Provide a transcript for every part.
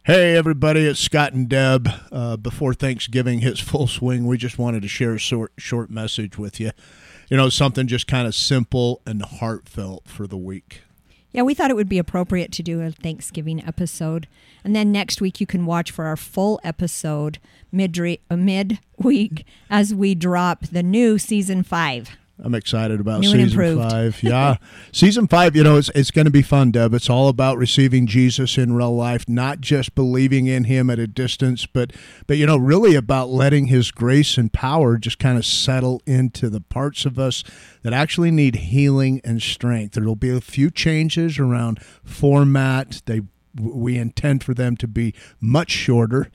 Hey, everybody, it's Scott and Deb. Before Thanksgiving hits full swing, we just wanted to share a short message with you. You know, something just kind of simple and heartfelt for the week. Yeah, we thought it would be appropriate to do a Thanksgiving episode. And then next week you can watch for our full episode midweek as we drop the new Season 5. I'm excited about New and Season improved. 5. Yeah. Season 5, you know, it's going to be fun, Deb. It's all about receiving Jesus in real life, not just believing in him at a distance, but you know, really about letting his grace and power just kind of settle into the parts of us that actually need healing and strength. There will be a few changes around format. We intend for them to be much shorter.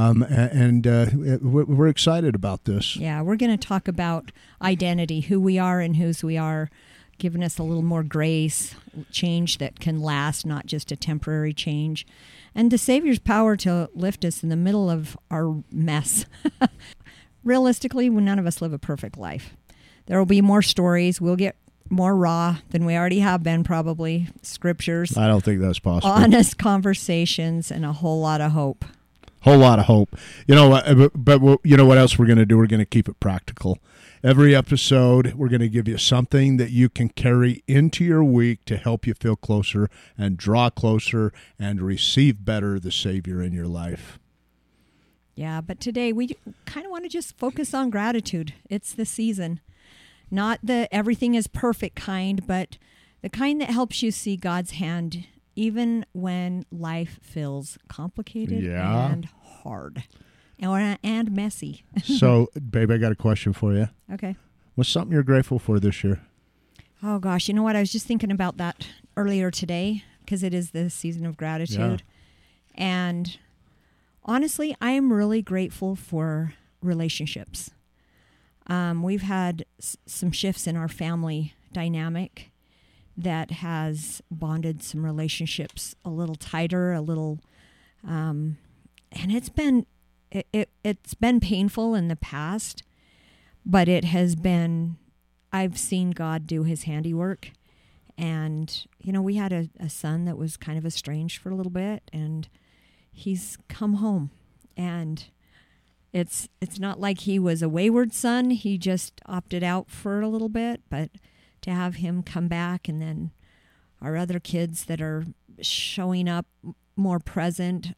We're excited about this. Yeah, we're going to talk about identity, who we are and whose we are, giving us a little more grace, change that can last, not just a temporary change, and the Savior's power to lift us in the middle of our mess. Realistically, none of us live a perfect life. There will be more stories. We'll get more raw than we already have been, probably. Scriptures. I don't think that's possible. Honest conversations and a whole lot of hope. Whole lot of hope. You know, but you know what else we're going to do? We're going to keep it practical. Every episode, we're going to give you something that you can carry into your week to help you feel closer and draw closer and receive better the Savior in your life. Yeah, but today we kind of want to just focus on gratitude. It's the season. Not the everything is perfect kind, but the kind that helps you see God's hand even when life feels complicated and hard and messy. So, babe, I got a question for you. Okay. What's something you're grateful for this year? Oh, gosh. You know what? I was just thinking about that earlier today because it is the season of gratitude. Yeah. And honestly, I am really grateful for relationships. We've had some shifts in our family dynamic that has bonded some relationships a little tighter, a little, and it's been painful in the past, but it has been, I've seen God do his handiwork. And, you know, we had a son that was kind of estranged for a little bit, and he's come home. And it's not like he was a wayward son. He just opted out for a little bit, but to have him come back, and then our other kids that are showing up more present.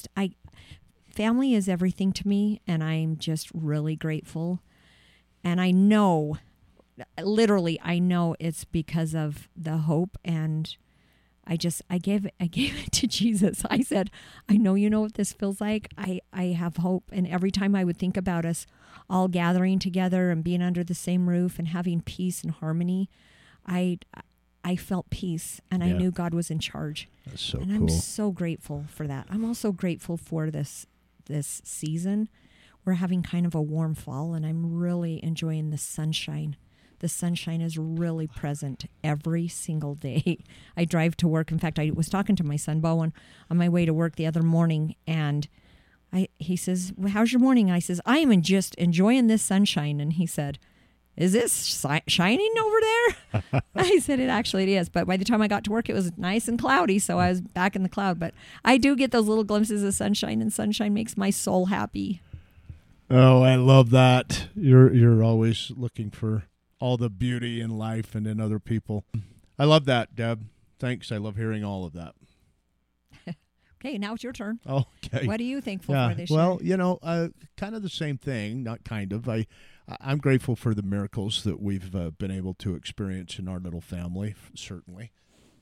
Family is everything to me, and I'm just really grateful. And I know it's because of the hope, and I gave it to Jesus. I said, I know you know what this feels like. I have hope. And every time I would think about us all gathering together and being under the same roof and having peace and harmony, I felt peace, and I knew God was in charge. That's so and cool. I'm so grateful for that. I'm also grateful for this season. We're having kind of a warm fall, and I'm really enjoying the sunshine. The sunshine is really present every single day. I drive to work. In fact, I was talking to my son, Bowen, on my way to work the other morning, and he says, well, how's your morning? And I says, I am just enjoying this sunshine. And he said, is this shining over there? I said, it is. But by the time I got to work, it was nice and cloudy, so I was back in the cloud. But I do get those little glimpses of sunshine, and sunshine makes my soul happy. Oh, I love that. You're always looking for all the beauty in life and in other people. I love that, Deb. Thanks. I love hearing all of that. Okay, now it's your turn. Okay. What are you thankful for this year? Well, you know, kind of the same thing, not kind of. I'm grateful for the miracles that we've been able to experience in our little family, certainly.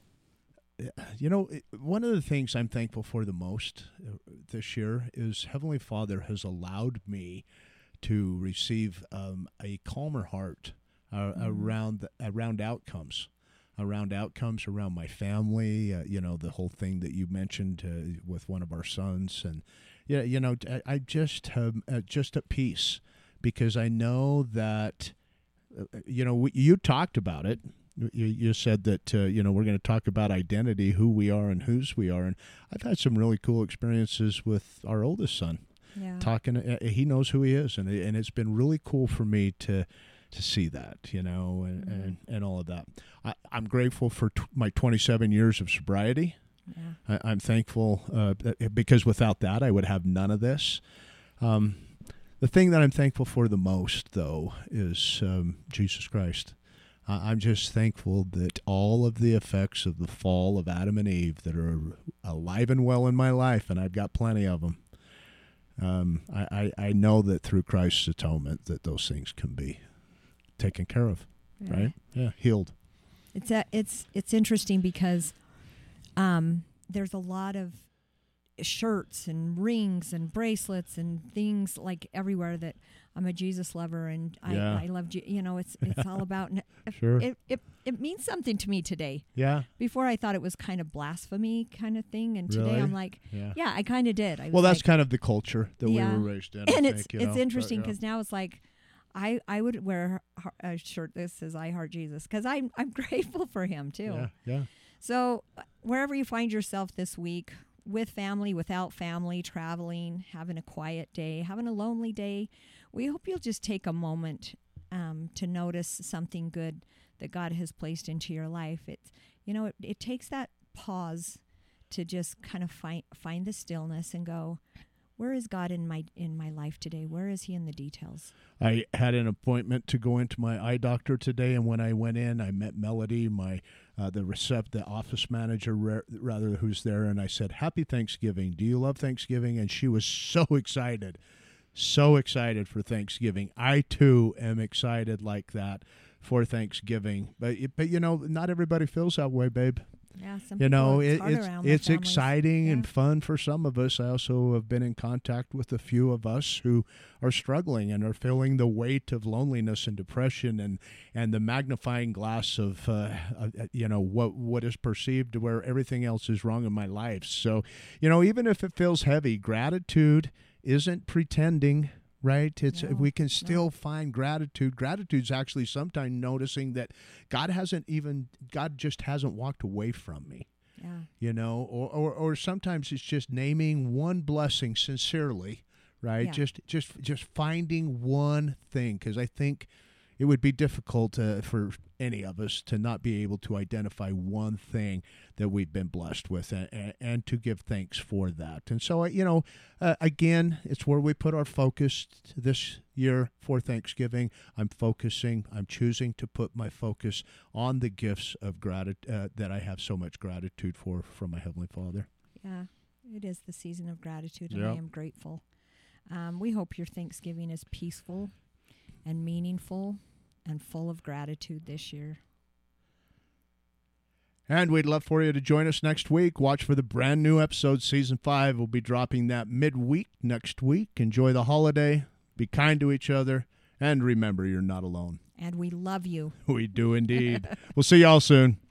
You know, one of the things I'm thankful for the most this year is Heavenly Father has allowed me to receive a calmer heart around outcomes. Around my family, you know, the whole thing that you mentioned with one of our sons. And, yeah, you know, I just at peace because I know that, you know, you talked about it. You said that, you know, we're going to talk about identity, who we are and whose we are. And I've had some really cool experiences with our oldest son. Yeah. He knows who he is. And it's been really cool for me to see that, you know, and all of that. I'm grateful for my 27 years of sobriety. I'm thankful because without that, I would have none of this. The thing that I'm thankful for the most, though, is Jesus Christ. I'm just thankful that all of the effects of the fall of Adam and Eve that are alive and well in my life, and I've got plenty of them, I know that through Christ's atonement that those things can be taken care of, right? Yeah, healed. It's interesting because there's a lot of shirts and rings and bracelets and things like everywhere that I'm a Jesus lover and I love you. You know, it's all about. Sure. It means something to me today. Yeah. Before I thought it was kind of blasphemy kind of thing, and Really? today I'm like, yeah, I kind of did. Well, that's kind of the culture that we were raised in. And I it's think, interesting because now it's like. I would wear a shirt that says I heart Jesus because I'm grateful for him too. Yeah. So wherever you find yourself this week, with family, without family, traveling, having a quiet day, having a lonely day, we hope you'll just take a moment to notice something good that God has placed into your life. It takes that pause to just kind of find the stillness and go, where is God in my life today? Where is he in the details? I had an appointment to go into my eye doctor today, and when I went in, I met Melody, the office manager rather, who's there, and I said, "Happy Thanksgiving. Do you love Thanksgiving?" And she was so excited for Thanksgiving. I too am excited like that for Thanksgiving, but not everybody feels that way, babe. Yeah, some people, it's exciting and fun for some of us. I also have been in contact with a few of us who are struggling and are feeling the weight of loneliness and depression and the magnifying glass of what is perceived where everything else is wrong in my life. So, even if it feels heavy, gratitude isn't pretending. Right? We can still find gratitude. Gratitude's actually sometimes noticing that God just hasn't walked away from me. Yeah. Or sometimes it's just naming one blessing sincerely, right? Yeah. Just finding one thing, because I think it would be difficult for any of us to not be able to identify one thing that we've been blessed with and to give thanks for that. And so, again, it's where we put our focus this year for Thanksgiving. I'm choosing to put my focus on the gifts of gratitude that I have so much gratitude for from my Heavenly Father. Yeah, it is the season of gratitude, and I am grateful. We hope your Thanksgiving is peaceful and meaningful and full of gratitude this year. And we'd love for you to join us next week. Watch for the brand new episode, Season 5. We'll be dropping that midweek next week. Enjoy the holiday. Be kind to each other. And remember, you're not alone. And we love you. We do indeed. We'll see y'all soon.